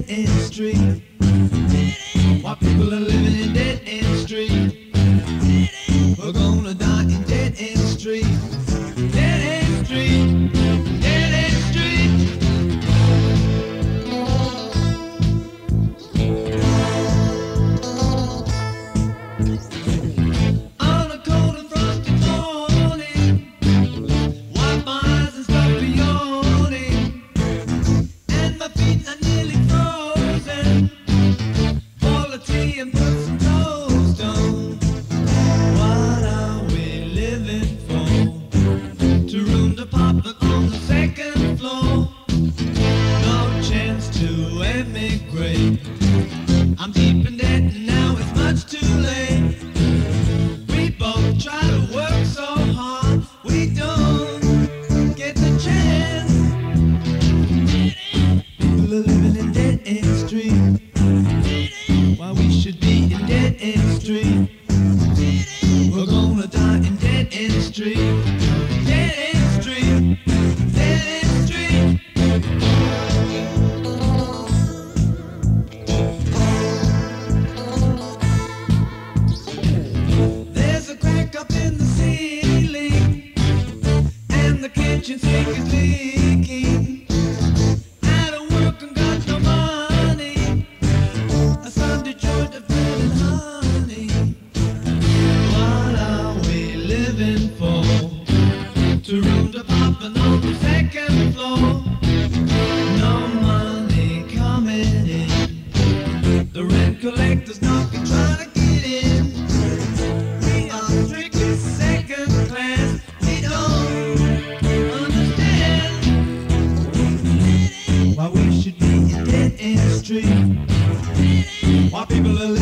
end street. While people are living in dead end street, we're gonna die in dead end street. Dead end street, dead end street. On a cold and frosty morning, wipe my eyes and start yawning, and my feet are nearly frozen. Boil a tea and put some toast on. What are we living for? To room to pop it on the second floor. No chance to emigrate. I'm deep in debt and now it's much too late. We both try to work so hard, we don't get the chance. People are living in dead end street, while we should be in dead end street. We're gonna die in dead end street. Dead end street, dead end street. There's a crack up in the ceiling, and the kitchen sink is leaking. I don't work and got no money, a Sunday joint of bread and honey. What are we living for? To room to poppin' on the second floor. No money coming in, the rent collector's knocking trying to get in. We are strictly second class, we don't understand why we should be in dead end street, while people are